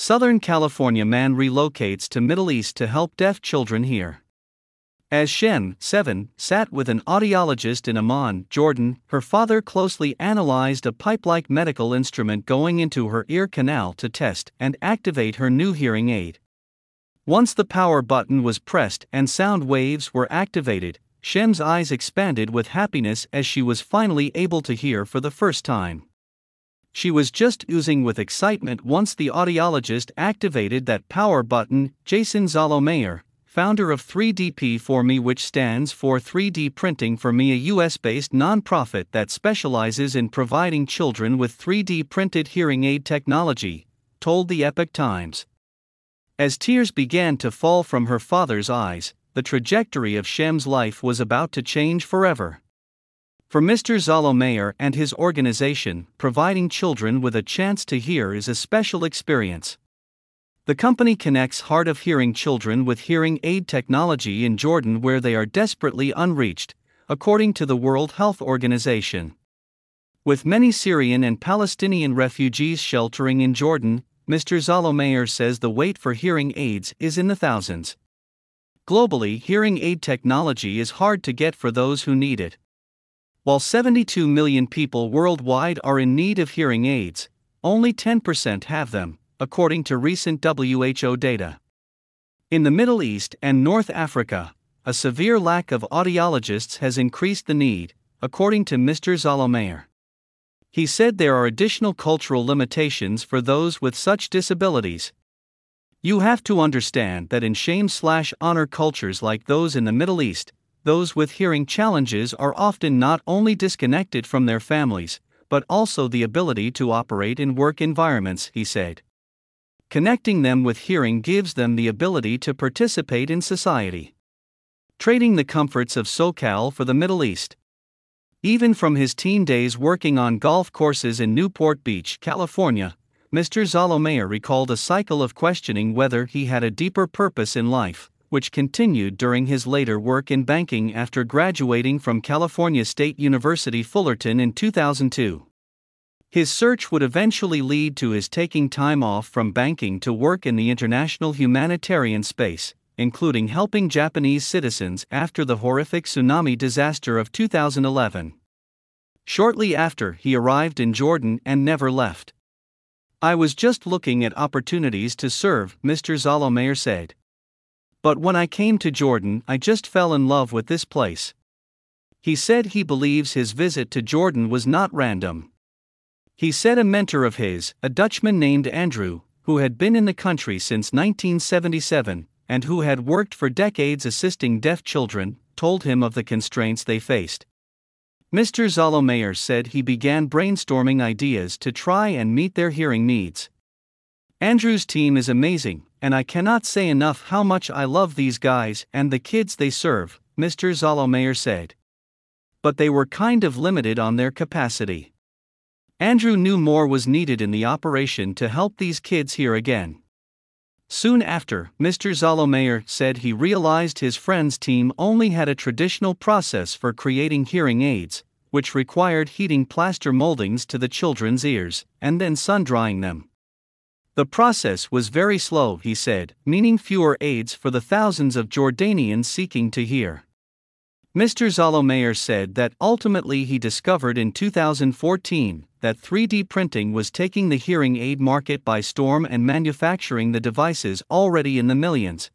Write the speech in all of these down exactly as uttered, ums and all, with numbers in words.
Southern California man relocates to Middle East to help deaf children hear. As Shem, seven, sat with an audiologist in Amman, Jordan, her father closely analyzed a pipe-like medical instrument going into her ear canal to test and activate her new hearing aid. Once the power button was pressed and sound waves were activated, Shem's eyes expanded with happiness as she was finally able to hear for the first time. She was just oozing with excitement once the audiologist activated that power button. Jason Zalomeyer, founder of three D P four Me, which stands for three D Printing for Me, a U S-based nonprofit that specializes in providing children with three D printed hearing aid technology, told the Epoch Times. As tears began to fall from her father's eyes, the trajectory of Shem's life was about to change forever. For Mister Zalomeyer and his organization, providing children with a chance to hear is a special experience. The company connects hard of hearing children with hearing aid technology in Jordan, where they are desperately unreached, according to the World Health Organization. With many Syrian and Palestinian refugees sheltering in Jordan, Mister Zalomeyer says the wait for hearing aids is in the thousands. Globally, hearing aid technology is hard to get for those who need it. While seventy-two million people worldwide are in need of hearing aids, only ten percent have them, according to recent W H O data. In the Middle East and North Africa, a severe lack of audiologists has increased the need, according to Mister Zalomeyer. He said there are additional cultural limitations for those with such disabilities. You have to understand that in shame-slash-honor cultures like those in the Middle East, those with hearing challenges are often not only disconnected from their families, but also the ability to operate in work environments, he said. Connecting them with hearing gives them the ability to participate in society. Trading the comforts of SoCal for the Middle East. Even from his teen days working on golf courses in Newport Beach, California, Mister Zalomeyer recalled a cycle of questioning whether he had a deeper purpose in life, which continued during his later work in banking after graduating from California State University Fullerton in two thousand two. His search would eventually lead to his taking time off from banking to work in the international humanitarian space, including helping Japanese citizens after the horrific tsunami disaster of two thousand eleven. Shortly after, he arrived in Jordan and never left. I was just looking at opportunities to serve, Mister Zalomeyer said. But when I came to Jordan, I just fell in love with this place. He said he believes his visit to Jordan was not random. He said a mentor of his, a Dutchman named Andrew, who had been in the country since nineteen seventy-seven, and who had worked for decades assisting deaf children, told him of the constraints they faced. Mister Zalomeyer said he began brainstorming ideas to try and meet their hearing needs. Andrew's team is amazing, and I cannot say enough how much I love these guys and the kids they serve, Mister Zalomeyer said. But they were kind of limited on their capacity. Andrew knew more was needed in the operation to help these kids hear again. Soon after, Mister Zalomeyer said he realized his friend's team only had a traditional process for creating hearing aids, which required heating plaster moldings to the children's ears, and then sun-drying them. The process was very slow, he said, meaning fewer aids for the thousands of Jordanians seeking to hear. Mister Zalomeyer said that ultimately he discovered in two thousand fourteen that three D printing was taking the hearing aid market by storm and manufacturing the devices already in the millions.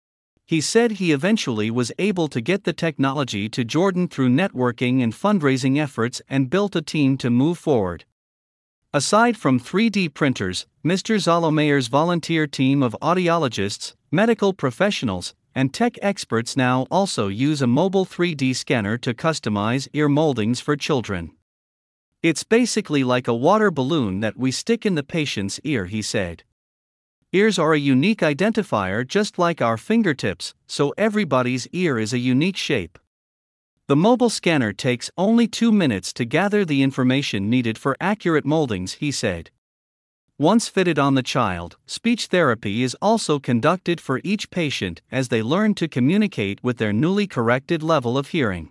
He said he eventually was able to get the technology to Jordan through networking and fundraising efforts and built a team to move forward. Aside from three D printers, Mister Zalomeyer's volunteer team of audiologists, medical professionals, and tech experts now also use a mobile three D scanner to customize ear moldings for children. It's basically like a water balloon that we stick in the patient's ear, he said. Ears are a unique identifier just like our fingertips, so everybody's ear is a unique shape. The mobile scanner takes only two minutes to gather the information needed for accurate moldings, he said. Once fitted on the child, speech therapy is also conducted for each patient as they learn to communicate with their newly corrected level of hearing.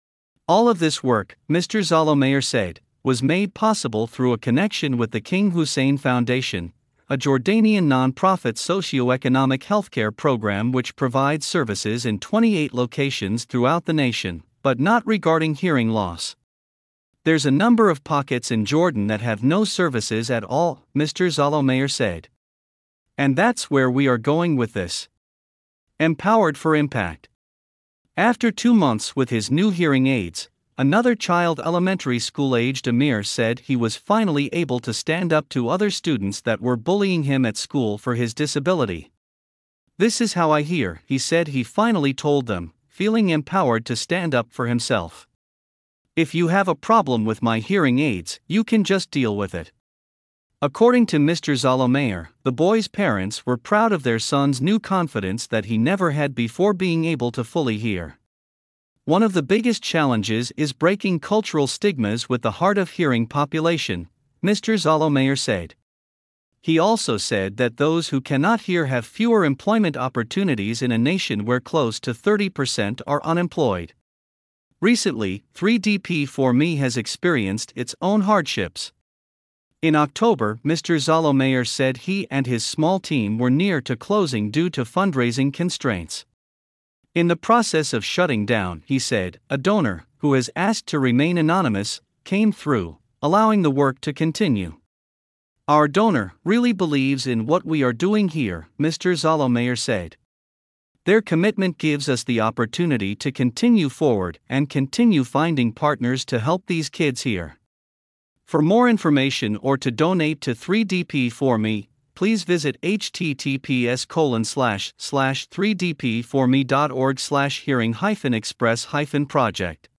All of this work, Mister Zalomeyer said, was made possible through a connection with the King Hussein Foundation, a Jordanian non-profit socio-economic healthcare program which provides services in twenty-eight locations throughout the nation, but not regarding hearing loss. There's a number of pockets in Jordan that have no services at all, Mister Zolomeyer said. And that's where we are going with this. Empowered for Impact. After two months with his new hearing aids, another child, elementary school-aged Amir, said he was finally able to stand up to other students that were bullying him at school for his disability. "This is how I hear," he said he finally told them, feeling empowered to stand up for himself. "If you have a problem with my hearing aids, you can just deal with it." According to Mister Zolomeyer, the boy's parents were proud of their son's new confidence that he never had before being able to fully hear. One of the biggest challenges is breaking cultural stigmas with the hard of hearing population, Mister Zolomeyer said. He also said that those who cannot hear have fewer employment opportunities in a nation where close to thirty percent are unemployed. Recently, three D P four Me has experienced its own hardships. In October, Mister Zolomeyer said he and his small team were near to closing due to fundraising constraints. In the process of shutting down, he said, a donor, who has asked to remain anonymous, came through, allowing the work to continue. "Our donor really believes in what we are doing here," Mister Zolomeyer said. "Their commitment gives us the opportunity to continue forward and continue finding partners to help these kids here." For more information or to donate to three D P four Me, please visit h t t p s colon slash slash three d p four me dot org slash hearing hyphen express hyphen project.